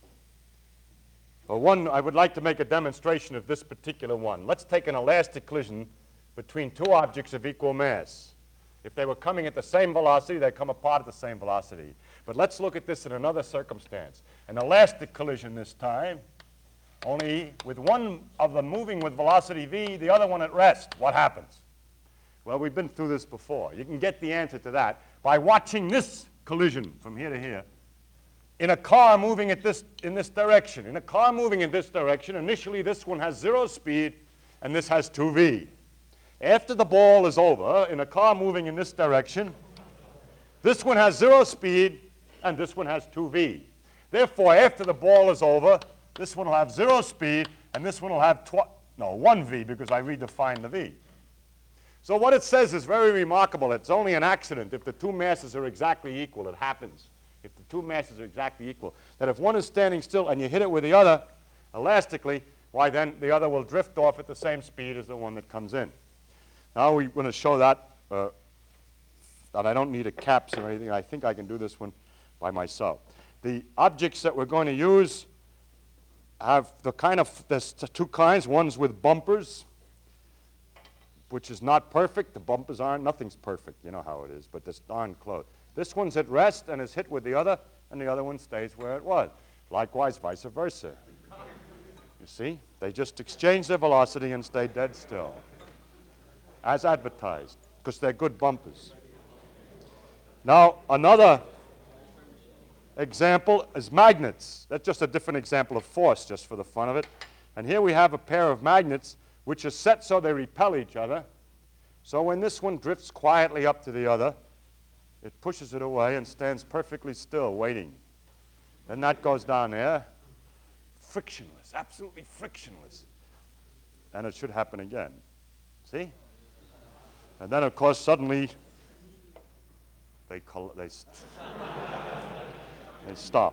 I would like to make a demonstration of this particular one. Let's take an elastic collision between two objects of equal mass. If they were coming at the same velocity, they'd come apart at the same velocity. But let's look at this in another circumstance. An elastic collision this time, only with one of them moving with velocity v, the other one at rest. What happens? Well, we've been through this before. You can get the answer to that by watching this collision from here to here. In a car moving in this direction. In a car moving in this direction, initially this one has 0 speed and this has 2v. After the ball is over, in a car moving in this direction, this one has 0 speed and this one has 2v. Therefore, after the ball is over, this one will have 0 speed and this one will have 1v because I redefined the v. So what it says is very remarkable. It's only an accident. If the two masses are exactly equal, it happens. If the two masses are exactly equal, that if one is standing still and you hit it with the other elastically, why then the other will drift off at the same speed as the one that comes in. Now we're going to show that I don't need a caps or anything. I think I can do this one by myself. the objects that we're going to use have there's two kinds. One's with bumpers, which is not perfect. The bumpers aren't, nothing's perfect, you know how it is, but it's darn close. This one's at rest and is hit with the other, and the other one stays where it was. Likewise, vice versa. You see? They just exchange their velocity and stay dead still, as advertised, because they're good bumpers. Now, another example is magnets. That's just a different example of force, just for the fun of it. And here we have a pair of magnets which are set so they repel each other. So when this one drifts quietly up to the other, it pushes it away and stands perfectly still, waiting. Then that goes down there, frictionless, absolutely frictionless. And it should happen again. See? And then, of course, suddenly they stop.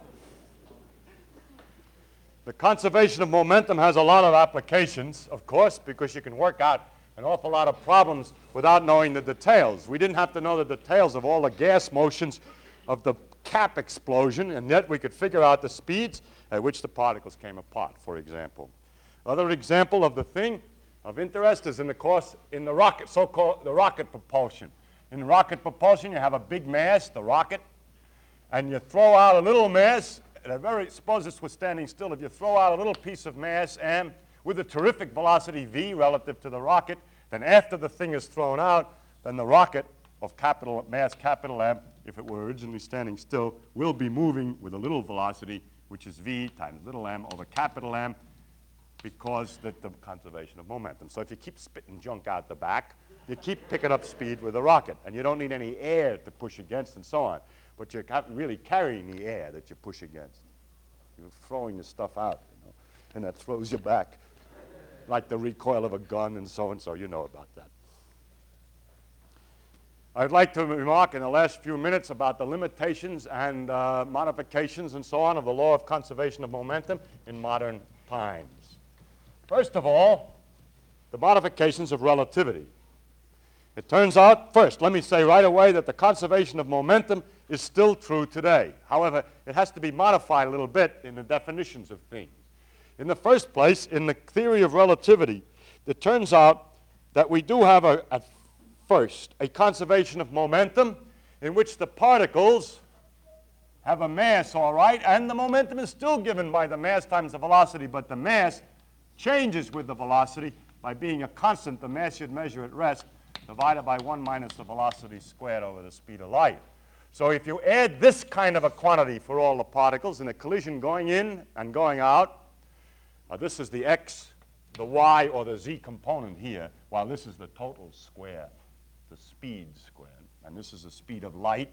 The conservation of momentum has a lot of applications, of course, because you can work out an awful lot of problems without knowing the details. We didn't have to know the details of all the gas motions of the cap explosion, and yet we could figure out the speeds at which the particles came apart, for example. Another example of the thing of interest is in the rocket, so-called the rocket propulsion. In rocket propulsion, you have a big mass, the rocket, and you throw out a little mass, suppose this was standing still, if you throw out a little piece of mass m with a terrific velocity v relative to the rocket, then after the thing is thrown out, then the rocket of mass capital M, if it were originally standing still, will be moving with a little velocity, which is v times little m over capital M, because the conservation of momentum. So if you keep spitting junk out the back, you keep picking up speed with the rocket, and you don't need any air to push against and so on. But you're really carrying the air that you push against. You're throwing the stuff out, you know, and that throws you back, like the recoil of a gun and so, you know about that. I'd like to remark in the last few minutes about the limitations and modifications and so on of the law of conservation of momentum in modern times. First of all, the modifications of relativity. It turns out, first, let me say right away that the conservation of momentum is still true today. However, it has to be modified a little bit in the definitions of things. In the first place, in the theory of relativity, it turns out that we do have, at first, a conservation of momentum in which the particles have a mass, all right, and the momentum is still given by the mass times the velocity, but the mass changes with the velocity by being a constant. The mass you'd measure at rest divided by 1 minus the velocity squared over the speed of light. So if you add this kind of a quantity for all the particles in a collision going in and going out, this is the x, the y, or the z component here, while this is the total square, the speed squared. And this is the speed of light.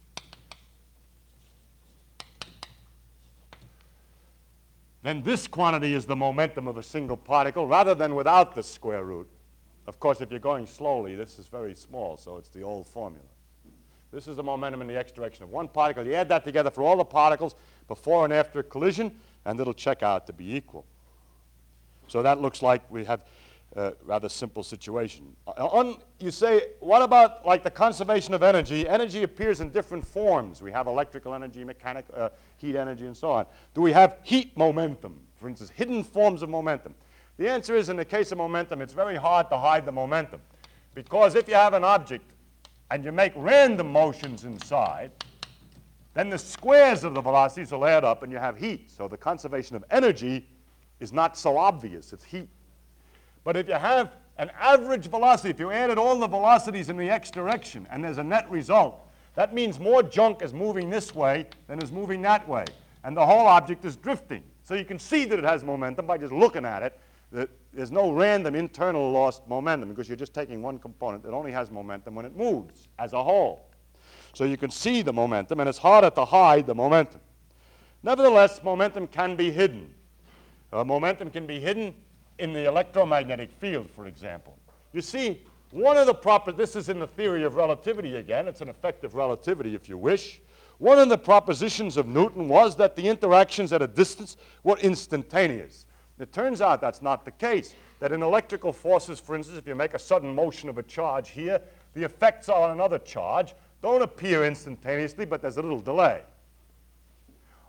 Then this quantity is the momentum of a single particle rather than without the square root. Of course, if you're going slowly, this is very small, so it's the old formula. This is the momentum in the x direction of one particle. You add that together for all the particles before and after a collision, and it'll check out to be equal. So that looks like we have a rather simple situation. You say, what about like the conservation of energy? Energy appears in different forms. We have electrical energy, mechanical heat energy, and so on. Do we have heat momentum, for instance, hidden forms of momentum? The answer is, in the case of momentum, it's very hard to hide the momentum, because if you have an object and you make random motions inside, then the squares of the velocities will add up and you have heat. So the conservation of energy is not so obvious. It's heat. But if you have an average velocity, if you added all the velocities in the x direction and there's a net result, that means more junk is moving this way than is moving that way. And the whole object is drifting. So you can see that it has momentum by just looking at it. That there's no random internal lost momentum, because you're just taking one component that only has momentum when it moves as a whole. So you can see the momentum, and it's harder to hide the momentum. Nevertheless, momentum can be hidden. Momentum can be hidden in the electromagnetic field, for example. You see, one of the this is in the theory of relativity again. It's an effect of relativity, if you wish. One of the propositions of Newton was that the interactions at a distance were instantaneous. It turns out that's not the case. That in electrical forces, for instance, if you make a sudden motion of a charge here, the effects on another charge don't appear instantaneously, but there's a little delay.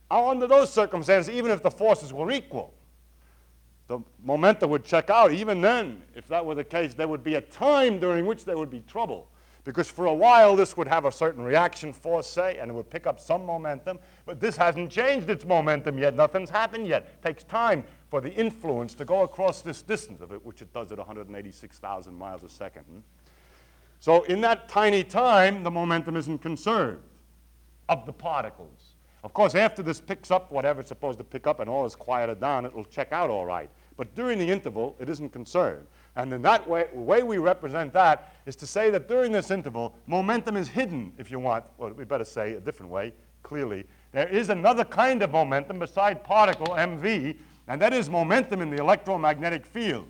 Under those circumstances, even if the forces were equal, the momentum would check out. Even then, if that were the case, there would be a time during which there would be trouble. Because for a while, this would have a certain reaction force, say, and it would pick up some momentum. But this hasn't changed its momentum yet. Nothing's happened yet. It takes time for the influence to go across this distance of it, which it does at 186,000 miles a second. So in that tiny time, the momentum isn't conserved of the particles. Of course, after this picks up whatever it's supposed to pick up and all is quieted down, it will check out all right. But during the interval, it isn't conserved. And in that way, the way we represent that is to say that during this interval, momentum is hidden, if you want. Well, we better say a different way, clearly. There is another kind of momentum beside particle, mv, and that is momentum in the electromagnetic field,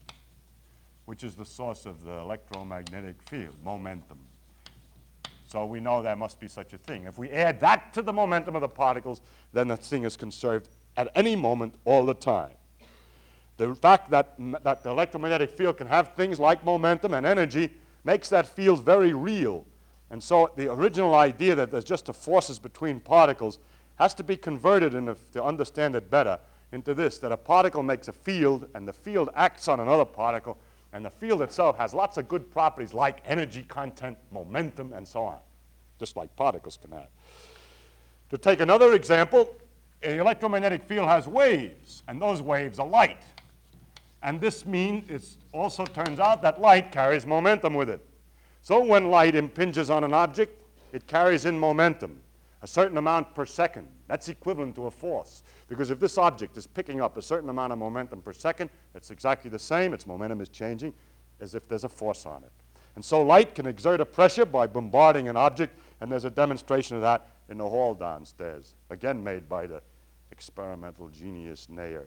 which is the source of the electromagnetic field, momentum. So we know there must be such a thing. If we add that to the momentum of the particles, then the thing is conserved at any moment, all the time. The fact that the electromagnetic field can have things like momentum and energy makes that field very real. And so the original idea that there's just the forces between particles has to be converted to understand it better into this, that a particle makes a field, and the field acts on another particle, and the field itself has lots of good properties like energy content, momentum, and so on, just like particles can have. To take another example, an electromagnetic field has waves, and those waves are light. And this means it also turns out that light carries momentum with it. So when light impinges on an object, it carries in momentum, a certain amount per second. That's equivalent to a force. Because if this object is picking up a certain amount of momentum per second, it's exactly the same, its momentum is changing, as if there's a force on it. And so light can exert a pressure by bombarding an object, and there's a demonstration of that in the hall downstairs, again made by the experimental genius Neyer.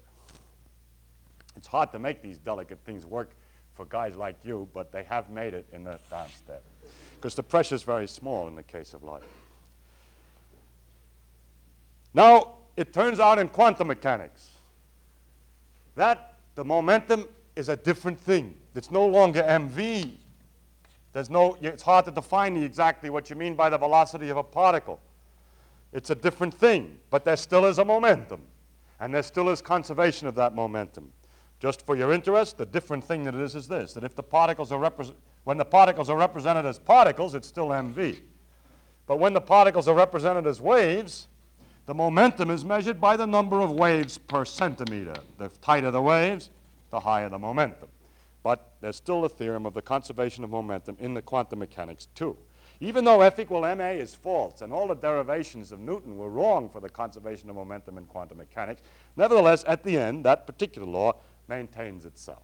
It's hard to make these delicate things work for guys like you, but they have made it in the downstairs, because the pressure is very small in the case of light. Now, it turns out in quantum mechanics that the momentum is a different thing. It's no longer mv. It's hard to define exactly what you mean by the velocity of a particle. It's a different thing, but there still is a momentum, and there still is conservation of that momentum. Just for your interest, the different thing that it is this, that if the particles are when the particles are represented as particles, it's still mv. But when the particles are represented as waves, the momentum is measured by the number of waves per centimeter. The tighter the waves, the higher the momentum. But there's still a theorem of the conservation of momentum in the quantum mechanics too. Even though F equal ma is false, and all the derivations of Newton were wrong for the conservation of momentum in quantum mechanics, nevertheless, at the end, that particular law maintains itself.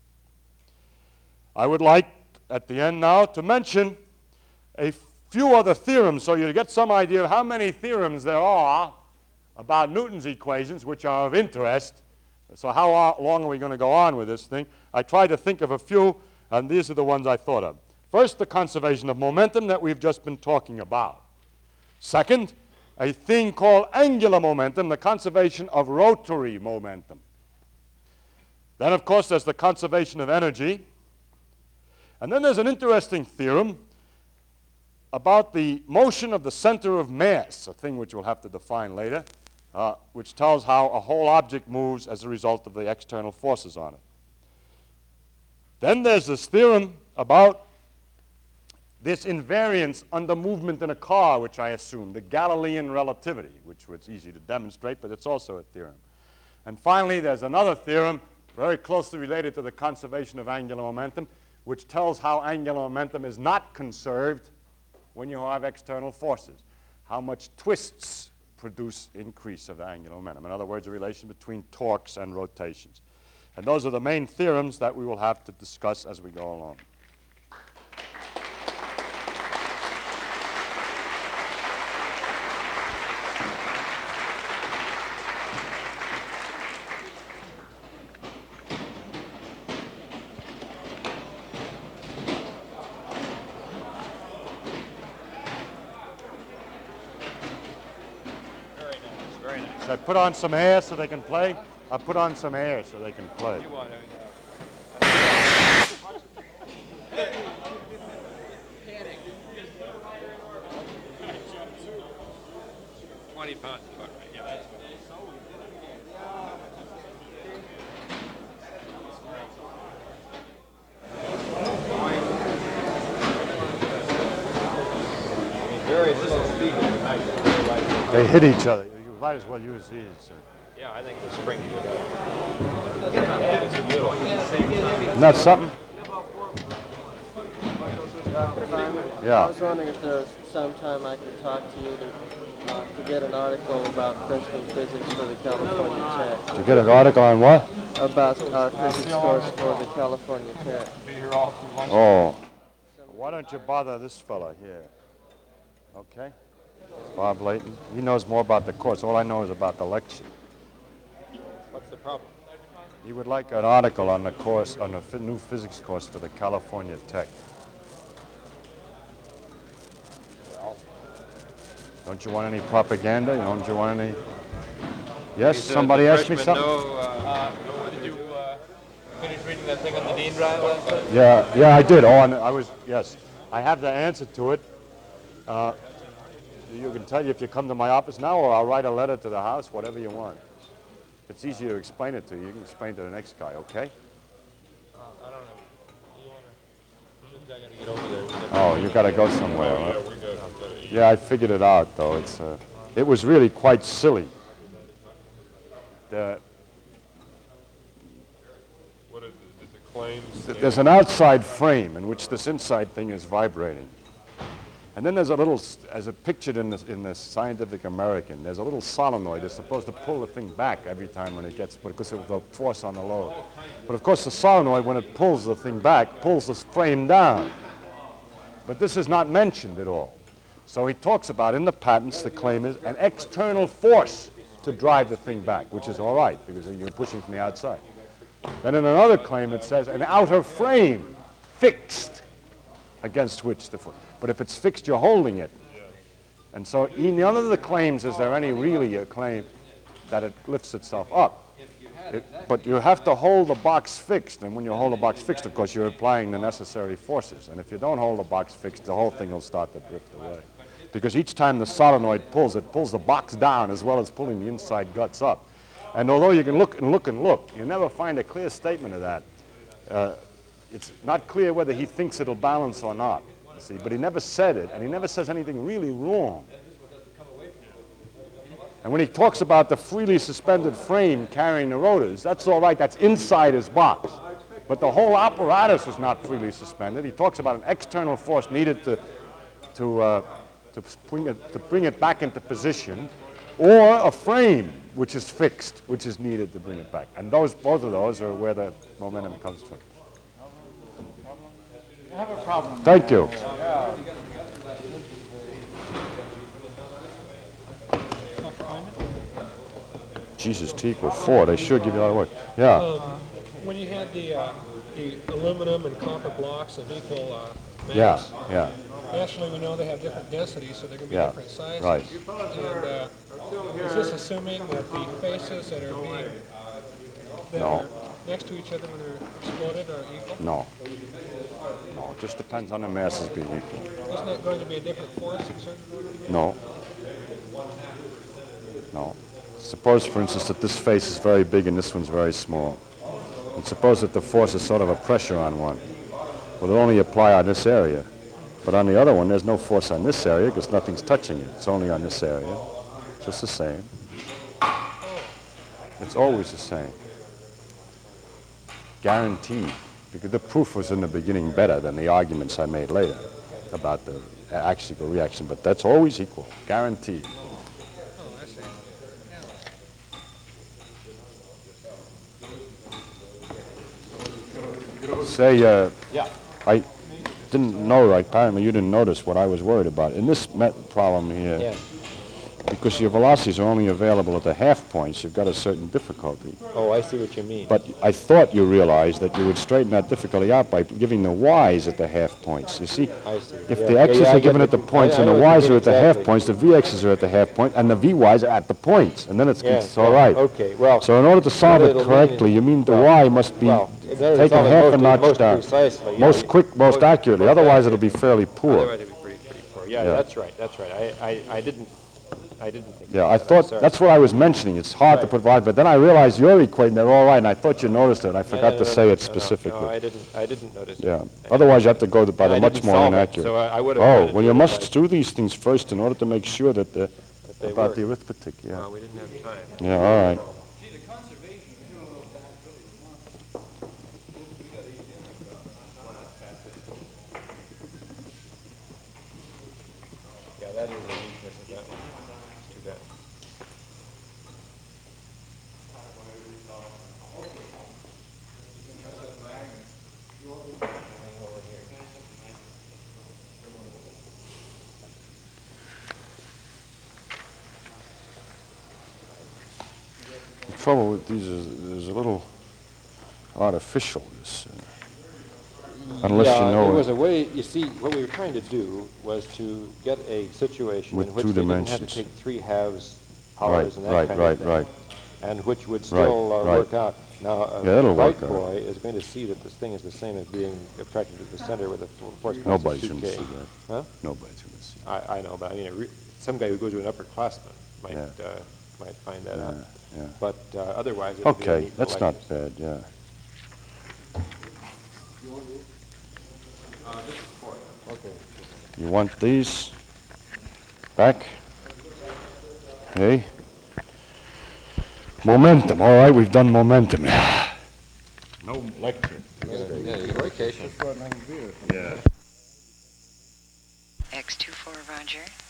I would like, at the end now, to mention a few other theorems so you get some idea of how many theorems there are about Newton's equations which are of interest. So how long are we going to go on with this thing? I tried to think of a few, and these are the ones I thought of. First, the conservation of momentum that we've just been talking about. Second, a thing called angular momentum, the conservation of rotary momentum. Then, of course, there's the conservation of energy. And then there's an interesting theorem about the motion of the center of mass, a thing which we'll have to define later, which tells how a whole object moves as a result of the external forces on it. Then there's this theorem about this invariance under movement in a car, which I assume, the Galilean relativity, which was easy to demonstrate, but it's also a theorem. And finally, there's another theorem very closely related to the conservation of angular momentum, which tells how angular momentum is not conserved when you have external forces, how much twists produce increase of the angular momentum. In other words, a relation between torques and rotations. And those are the main theorems that we will have to discuss as we go along. I put on some air so they can play. I put on some air so they can play. You want to 20 pounds. Yeah. They hit each other. You might as well use these. Yeah, I think the spring should Isn't that something? I Yeah. was wondering if there was some time I could talk to you to get an article about principal physics for the California Tech. To get an article on what? About our physics course for the California Tech. Oh. Why don't you bother this fella here? Okay? Bob Layton. He knows more about the course. All I know is about the lecture. What's the problem? He would like an article on the course, on the new physics course for the California Tech. Don't you want any propaganda? Don't you want any? Yes, somebody asked me something? Did you finish reading that thing on the Dean Drive last night? Yeah, I did. Oh, and yes. I have the answer to it. You can tell you if you come to my office now, or I'll write a letter to the house, whatever you want. If it's easier to explain it to you, you can explain it to the next guy, okay? I don't know. You wanna? I gotta get over there. Oh, you got to go somewhere. Yeah, Huh? we go. Yeah, I figured it out, though. It was really quite silly. What is it? Is it claims? There's an outside frame in which this inside thing is vibrating. And then there's a little, as it pictured in the Scientific American, there's a little solenoid that's supposed to pull the thing back every time when it gets, because of the force on the load. But of course the solenoid, when it pulls the thing back, pulls this frame down. But this is not mentioned at all. So he talks about, in the patents, the claim is an external force to drive the thing back, which is all right, because you're pushing from the outside. Then in another claim it says an outer frame fixed against which the foot. But if it's fixed, you're holding it. And so in none of the claims is there any really a claim that it lifts itself up. But you have to hold the box fixed, and when you hold the box fixed, of course, you're applying the necessary forces. And if you don't hold the box fixed, the whole thing will start to drift away. Because each time the solenoid pulls, it pulls the box down as well as pulling the inside guts up. And although you can look and look and look, you never find a clear statement of that. It's not clear whether he thinks it'll balance or not, you see, but he never said it, and he never says anything really wrong. And when he talks about the freely suspended frame carrying the rotors, that's all right, that's inside his box. But the whole apparatus is not freely suspended. He talks about an external force needed to bring it back into position, or a frame which is fixed, which is needed to bring it back. And both of those are where the momentum comes from. I have a problem. Thank you. Jesus, T equals 4. They should give you a lot of work. Yeah. When you had the aluminum and copper blocks of equal Yeah. mass, Yeah. naturally we know they have different densities, so they're going to be Yeah. different sizes. Right. And is this assuming that the faces that are being that No. are next to each other when they're exploded are equal? No. No. It just depends on the masses being equal. Isn't that going to be a different force in certain? No. No. Suppose, for instance, that this face is very big and this one's very small. And suppose that the force is sort of a pressure on one. Well, it'll only apply on this area. But on the other one, there's no force on this area because nothing's touching it. It's only on this area. Just the same. It's always the same. Guaranteed. Because the proof was in the beginning better than the arguments I made later about the axial reaction. But that's always equal. Guaranteed. Oh, I see. Say, Yeah. I didn't know, apparently you didn't notice what I was worried about. In this problem here, Yeah. because your velocities are only available at the half points, you've got a certain difficulty. Oh, I see what you mean. But I thought you realized that you would straighten that difficulty out by giving the y's at the half points. You see, I see. if Yeah, the yeah, x's yeah, I are get given at what the you- points I and the know what you y's mean are at the half exactly. points, the vx's are at the half point, and the vy's are at the points, and then it's Yeah, all yeah, right. okay, well, So in order to solve what it it'll correctly, mean- you mean the well, y must be well, in order to taken solve it half a most- notch most down, precisely, yeah, most we- quick, most accurately. most Otherwise, accurately. it'll be fairly poor. Otherwise it'd be pretty poor. Yeah, Yeah. that's right. I didn't think. Yeah, of I that. I'm thought, sorry. that's what I was mentioning. It's hard to Right. provide, but then I realized you're equating, they're all right, and I thought you noticed it, and I forgot No, to no, say no, it no, specifically. No, I didn't notice. Yeah. it. Otherwise, you have to go by I the much didn't more solve it, inaccurate. so I would've Oh, tried to well, do you it must like- do these things first in order to make sure that the if they About work. the arithmetic, yeah. Well, we didn't have time. Yeah, all right. Yeah, that is a weakness of that one. It's too bad. The trouble with these is a little artificial, this, unless you Yeah, know it was it a way, you see, what we were trying to do was to get a situation With in which two they didn't have to dimensions. take three halves, Right, powers, and that right, kind right, of thing. right. And which would still right. work out. Now, a Yeah, that'll bright work out. boy is going to see that this thing is the same as being attracted to the center with a force constant Nobody's going to 2K. see that. Huh? Nobody's going to see I know, but I mean, some guy who goes to an upperclassman might, Yeah. might find that Yeah, out. yeah. But otherwise, it would be a Okay, neat that's collection. not bad, yeah. You want these back? Hey? Momentum, all right, we've done momentum. No lecture. Yeah, you can vacation. Yeah. X24 Roger.